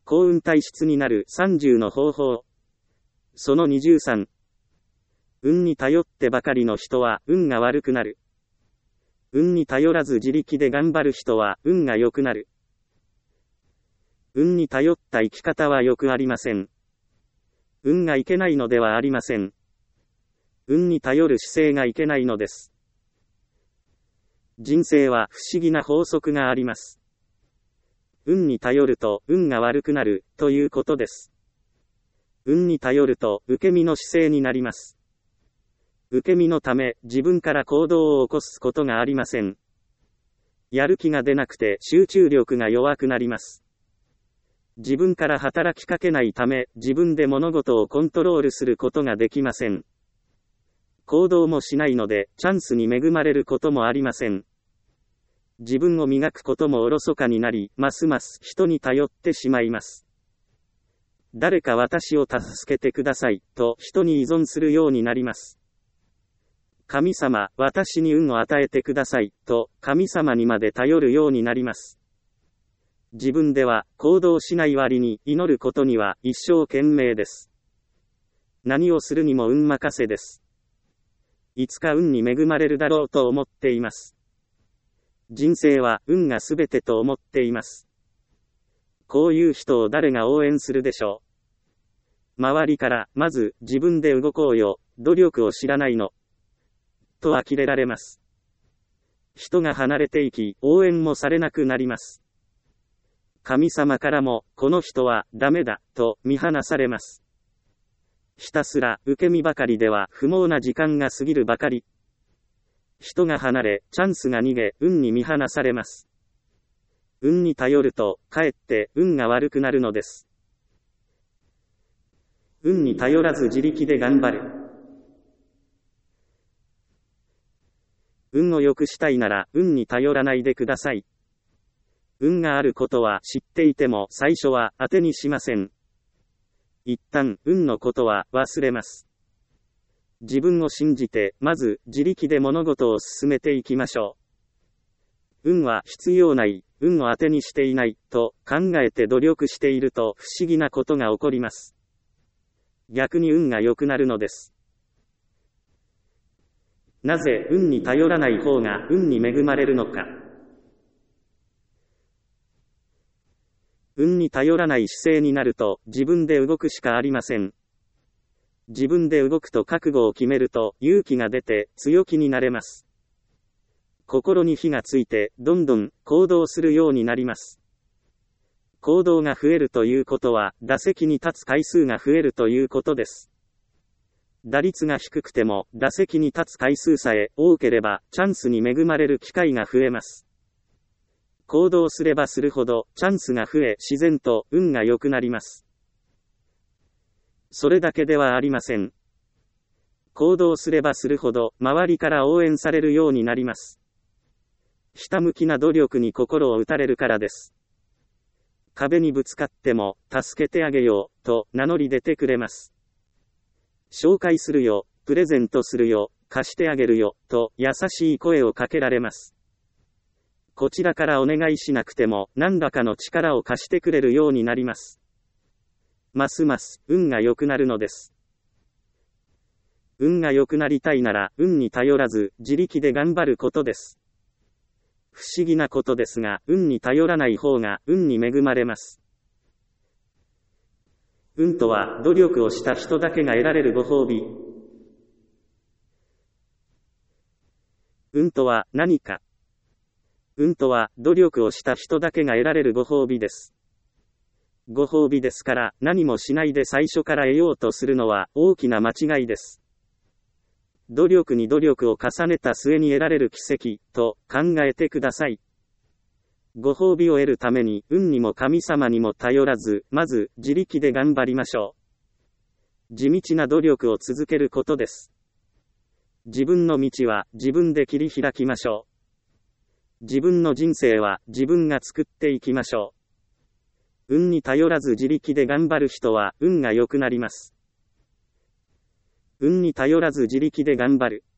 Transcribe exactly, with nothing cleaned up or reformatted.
幸運体質になるさんじゅうの方法。そのにじゅうさん。運に頼ってばかりの人は運が悪くなる。運に頼らず自力で頑張る人は運が良くなる。運に頼った生き方は良くありません。運がいけないのではありません。運に頼る姿勢がいけないのです。人生は不思議な法則があります。運に頼ると運が悪くなるということです。運に頼ると受け身の姿勢になります。受け身のため自分から行動を起こすことがありません。やる気が出なくて集中力が弱くなります。自分から働きかけないため自分で物事をコントロールすることができません。行動もしないのでチャンスに恵まれることもありません。自分を磨くこともおろそかになり、ますます人に頼ってしまいます。誰か私を助けてくださいと人に依存するようになります。神様、私に運を与えてくださいと神様にまで頼るようになります。自分では行動しない割に祈ることには一生懸命です。何をするにも運任せです。いつか運に恵まれるだろうと思っています。人生は運がすべてと思っています。こういう人を誰が応援するでしょう。周りから、まず自分で動こうよ、努力を知らないの。と呆れられます。人が離れていき、応援もされなくなります。神様からも、この人はダメだ、と見放されます。ひたすら受け身ばかりでは不毛な時間が過ぎるばかり。人が離れ、チャンスが逃げ、運に見放されます。運に頼ると、かえって運が悪くなるのです。運に頼らず自力で頑張る。運を良くしたいなら、運に頼らないでください。運があることは知っていても最初は当てにしません。一旦、運のことは忘れます。自分を信じて、まず自力で物事を進めていきましょう。運は必要ない、運を当てにしていない、と考えて努力していると不思議なことが起こります。逆に運が良くなるのです。なぜ運に頼らない方が運に恵まれるのか。運に頼らない姿勢になると自分で動くしかありません。自分で動くと覚悟を決めると勇気が出て強気になれます。心に火がついてどんどん行動するようになります。行動が増えるということは打席に立つ回数が増えるということです。打率が低くても打席に立つ回数さえ多ければチャンスに恵まれる機会が増えます。行動すればするほどチャンスが増え自然と運が良くなります。それだけではありません。行動すればするほど周りから応援されるようになります。ひたむきな努力に心を打たれるからです。壁にぶつかっても助けてあげようと名乗り出てくれます。紹介するよ、プレゼントするよ、貸してあげるよと優しい声をかけられます。こちらからお願いしなくても何らかの力を貸してくれるようになります。ますます運が良くなるのです。運が良くなりたいなら運に頼らず自力で頑張ることです。不思議なことですが、運に頼らない方が運に恵まれます。運とは努力をした人だけが得られるご褒美。運とは何か。運とは努力をした人だけが得られるご褒美です。ご褒美ですから何もしないで最初から得ようとするのは大きな間違いです。努力に努力を重ねた末に得られる奇跡と考えてください。ご褒美を得るために運にも神様にも頼らず、まず自力で頑張りましょう。地道な努力を続けることです。自分の道は自分で切り開きましょう。自分の人生は自分が作っていきましょう。運に頼らず自力で頑張る人は運が良くなります。運に頼らず自力で頑張る。